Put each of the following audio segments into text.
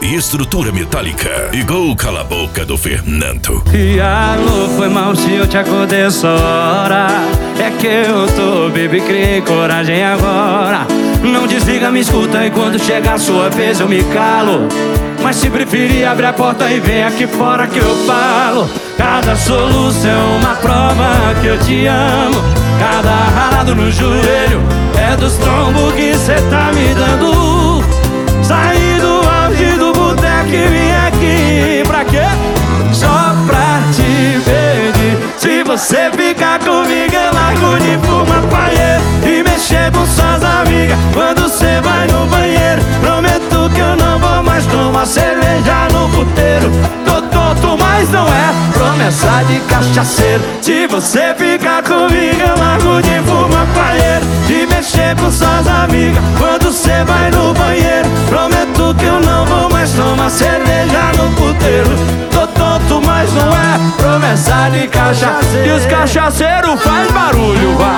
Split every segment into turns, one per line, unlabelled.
e estrutura metálica. Igual cala a boca do Fernando.
E alô, foi mal se eu te acordei essa hora. É que eu tô, baby, criei coragem agora. Não desliga, me escuta e quando chegar a sua vez eu me calo. Mas se preferir, abre a porta e vem aqui fora que eu falo. Cada soluço é uma prova que eu te amo. Cada ralado no joelho é dos trombos que cê tá me dando. Saí do auge do boteco e vim aqui pra quê? Só pra te pedir. Se você ficar comigo eu largo de fumar paieiro e mexer com suas amigas quando cê vai no banheiro. Prometo que eu não vou mais tomar cerveja no puteiro. Tô tonto, mas não é promessa de cachaceiro. Se você ficar comigo eu largo de fumar paieiro e mexer com suas amigas quando cê vai no banheiro. Prometo que eu não vou mais tomar cerveja no puteiro. Tô tonto, mas não é promessa de cachaceiro. E os cachaceiros faz barulho, vai.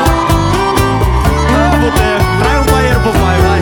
Traz um banheiro pro pai, vai.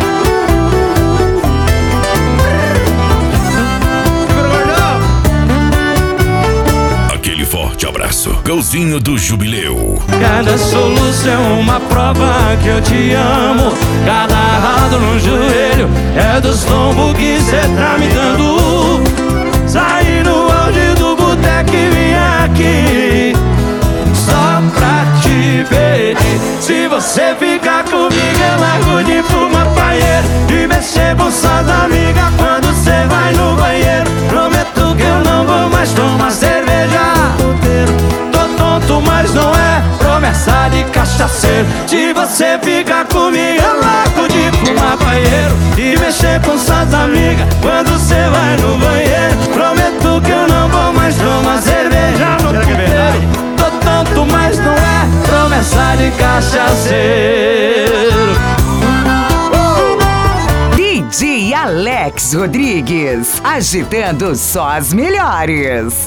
Aquele forte abraço. Golzinho do Jubileu.
Cada soluço é uma prova que eu te amo. Cada ralado no joelho é dos tombos que cê tá me dando. Saí no auge do boteco e vim aqui só pra te pedir. Se você ficar comigo eu largo de fumar paieiro e mexer com suas amigas quando cê vai no banheiro. Prometo que eu não vou mais tomar cerveja. Tô tonto, mas não é promessa de cachaceiro. Se você ficar comigo eu largo de fumar paieiro e mexer com suas amigas quando cê vai no banheiro. Prometo que eu não vou mais tomar cerveja no puteiro. Tô tonto, mas não é promessa de cachaceiro.
DJ Alex Rodrigues, agitando só as melhores.